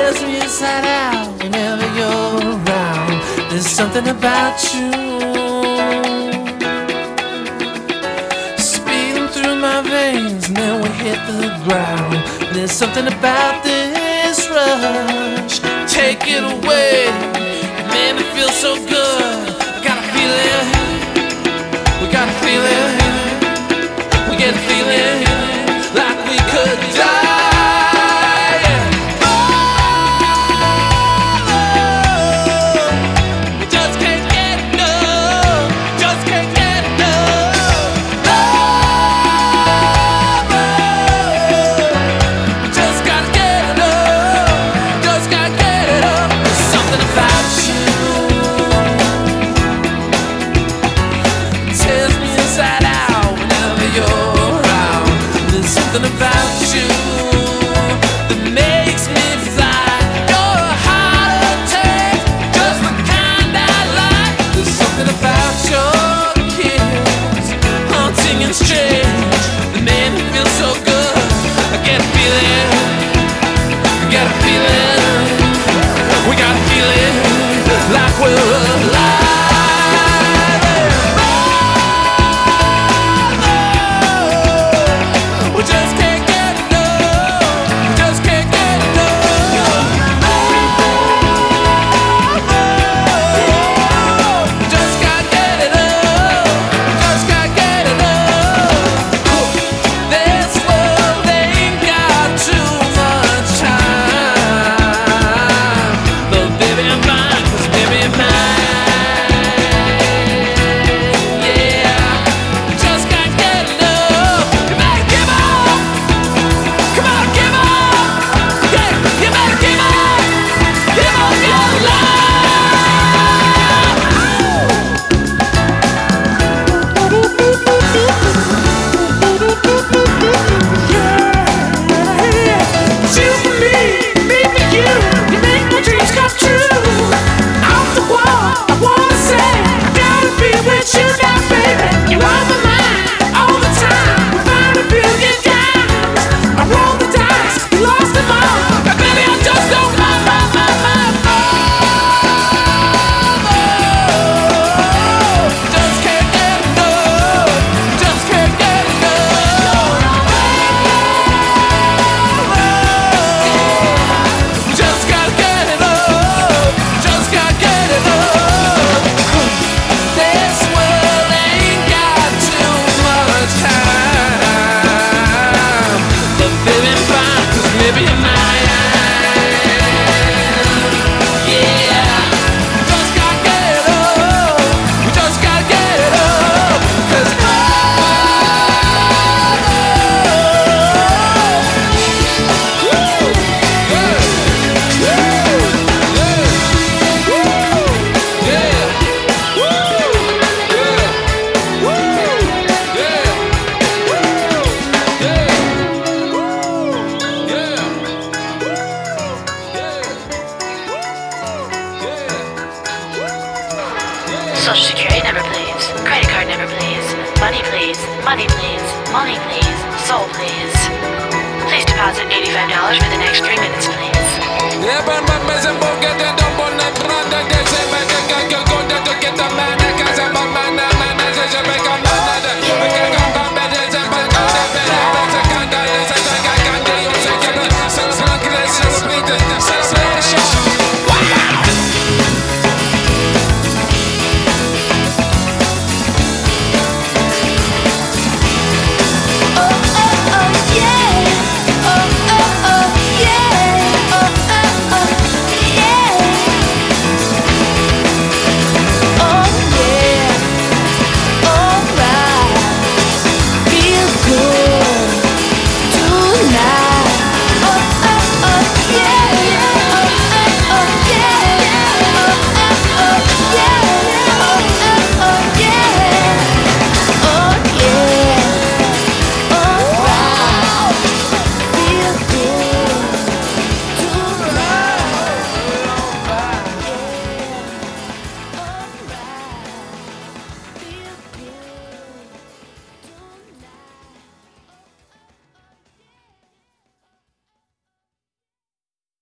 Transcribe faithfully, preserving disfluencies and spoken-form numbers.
tears me inside out whenever you're around. There's something about you speeding through my veins, and then we hit the ground. There's something about this rush, take it away, it made me feel so good. I got a feeling, we got a feeling, we get a feeling like we could die. Something about you that makes me fly. You're a heart attack, just the kind I like. There's something about your kiss, haunting and strange, that made me feel so good. I get a feeling, I got a feeling, we got a feeling like we're alive. Social security number please, credit card number please, money please, money please, money please, soul please. Please deposit eighty-five dollars for the next three minutes please.